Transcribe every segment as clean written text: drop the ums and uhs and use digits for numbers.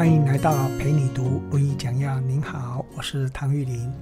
欢迎来到陪你读文艺讲要。您好，我是唐玉麟。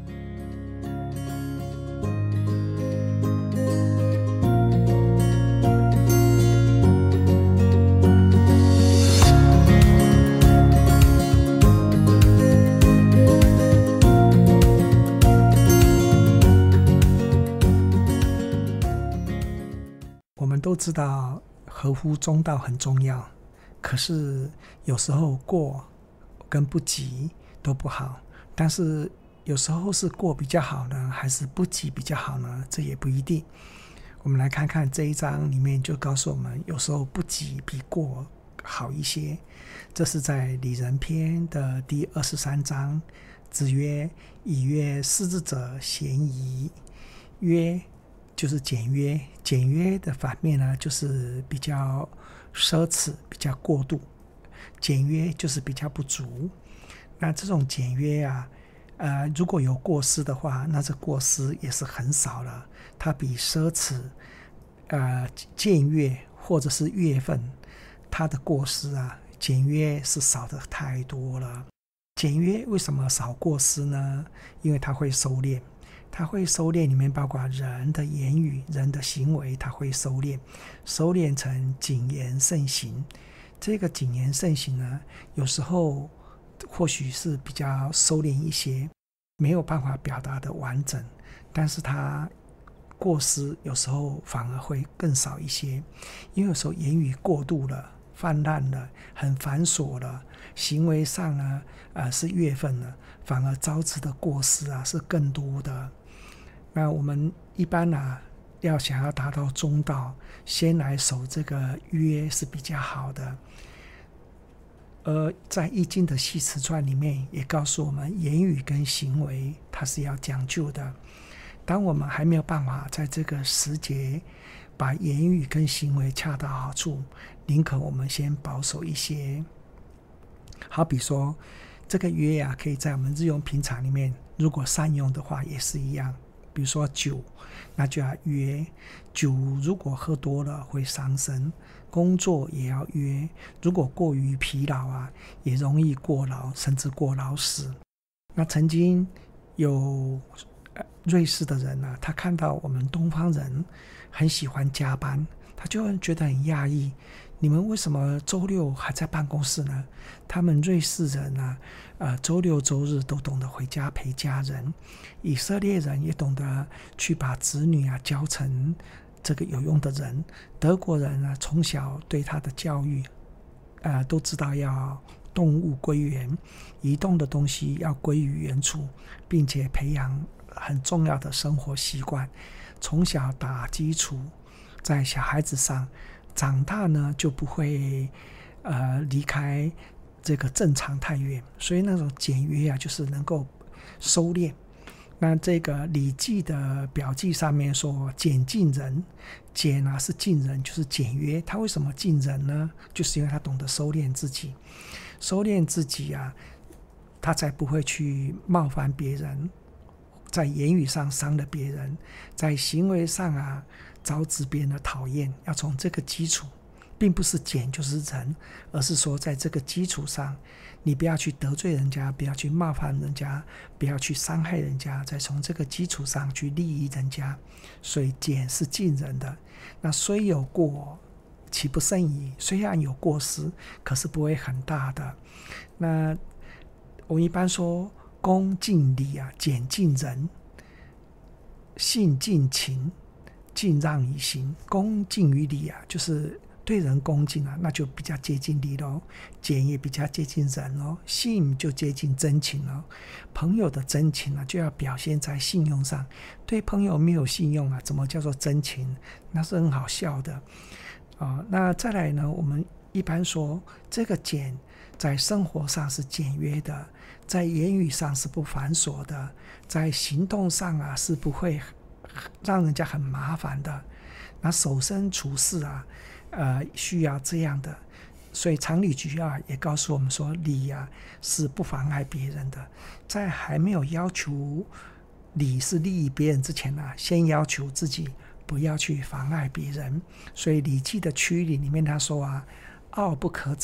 我们都知道合乎中道很重要，可是有时候过跟不及都不好，但是有时候是过比较好呢，还是不及比较好呢？这也不一定。我们来看看这一章里面就告诉我们，有时候不及比过好一些。这是在礼仁篇的第23章。子曰：以曰失之者嫌疑。曰就是简约，简约的反面呢，就是比较奢侈，比较过度。简约就是比较不足。那这种简约啊，如果有过失的话，那这过失也是很少了。它比奢侈、僭越或者是月份，它的过失啊，简约是少的太多了。简约为什么少过失呢？因为它会收敛。它会收敛，里面包括人的言语、人的行为，它会收敛成谨言慎行。这个谨言慎行呢，有时候或许是比较收敛一些，没有办法表达的完整，但是它过失有时候反而会更少一些，因为有时候言语过度了、泛滥了、很繁琐了，行为上呢，是越分了，反而招致的过失啊是更多的。那我们一般要想要达到中道，先来守这个约是比较好的。而在易经的系辞传里面也告诉我们，言语跟行为它是要讲究的。当我们还没有办法在这个时节把言语跟行为恰到好处，宁可我们先保守一些。好比说这个约可以在我们日用品场里面，如果善用的话也是一样。比如说酒，那就要约。酒如果喝多了会伤身，工作也要约。如果过于疲劳也容易过劳，甚至过劳死。那曾经有瑞士的人他看到我们东方人很喜欢加班，他就觉得很讶异，你们为什么周六还在办公室呢？他们瑞士人周六周日都懂得回家陪家人。以色列人也懂得去把子女教成这个有用的人。德国人从小对他的教育都知道要动物归原，移动的东西要归于原处，并且培养很重要的生活习惯，从小打基础在小孩子上，长大呢就不会离开这个正常太远。所以那种简约就是能够收敛。那这个《礼记》的表记上面说简近人，简是近人，就是简约。他为什么近人呢？就是因为他懂得收敛自己，收敛自己他才不会去冒犯别人，在言语上伤了别人，在行为上招致别人的讨厌。要从这个基础，并不是简就是仁，而是说在这个基础上，你不要去得罪人家，不要去冒犯人家，不要去伤害人家，再从这个基础上去利益人家。所以简是近人的。那虽有过，岂不甚矣？虽然有过失，可是不会很大的。那我们一般说恭敬礼俭近人，信近情，敬让以行。恭敬于礼就是对人恭敬那就比较接近礼咯。俭也比较接近人咯。信就接近真情咯。朋友的真情就要表现在信用上。对朋友没有信用怎么叫做真情？那是很好笑的那再来呢，我们一般说这个简在生活上是简约的，在言语上是不繁琐的，在行动上是不会让人家很麻烦的。那守身处世需要这样的。所以常理局也告诉我们说，礼是不妨碍别人的。在还没有要求礼是利益别人之前先要求自己不要去妨碍别人。所以《礼记》的曲礼里面他说傲不可长，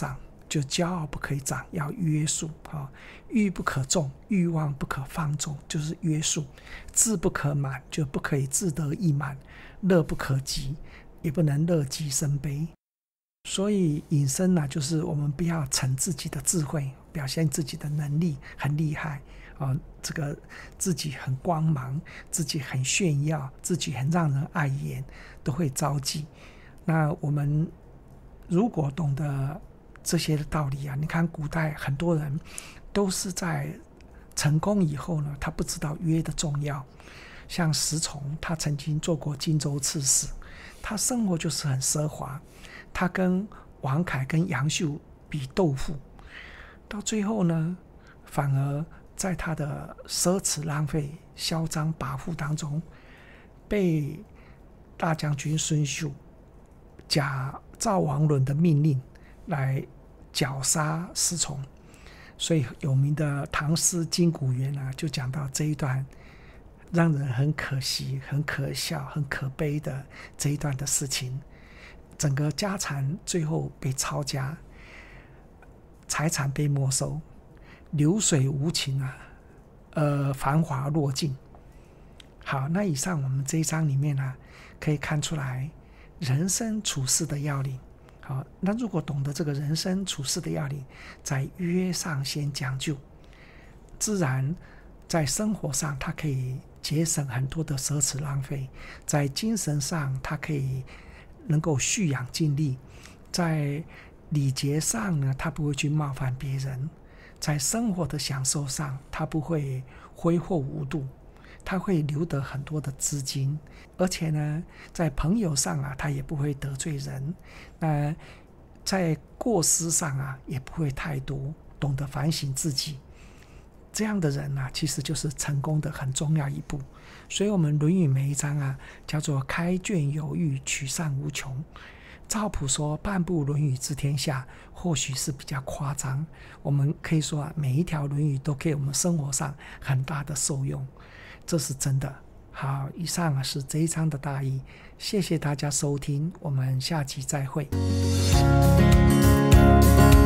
就骄傲不可以长，要约束啊。欲不可纵，欲望不可放纵，就是约束。志不可满，就不可以志得意满。乐不可极，也不能乐极生悲。所以引申呢，就是我们不要逞自己的智慧，表现自己的能力很厉害这个自己很光芒，自己很炫耀，自己很让人碍眼，都会招忌。那我们如果懂得这些道理啊，你看古代很多人都是在成功以后呢，他不知道约的重要。像石崇，他曾经做过荆州刺史，他生活就是很奢华，他跟王凯跟杨秀比豆腐，到最后呢，反而在他的奢侈浪费、嚣张跋扈当中，被大将军孙秀假赵王伦的命令来绞杀石崇。所以有名的唐诗《金谷园》啊，就讲到这一段让人很可惜、很可笑、很可悲的这一段的事情。整个家产最后被抄家，财产被没收，流水无情繁华落尽。好，那以上我们这一章里面呢，可以看出来人生处事的要领。好，那如果懂得这个人生处事的要领，在约上先讲究，自然在生活上它可以节省很多的奢侈浪费，在精神上它可以能够蓄养精力，在礼节上呢，它不会去冒犯别人，在生活的享受上，它不会挥霍无度，它会留得很多的资金，而且呢，在朋友上啊，他也不会得罪人，在过失上啊，也不会太多，懂得反省自己。这样的人啊，其实就是成功的很重要一步。所以我们《论语》每一章啊，叫做开卷有益，取善无穷。赵普说半部《论语》治天下，或许是比较夸张。我们可以说啊，每一条《论语》都给我们生活上很大的受用，这是真的。好，以上是这一章的大意，谢谢大家收听，我们下集再会。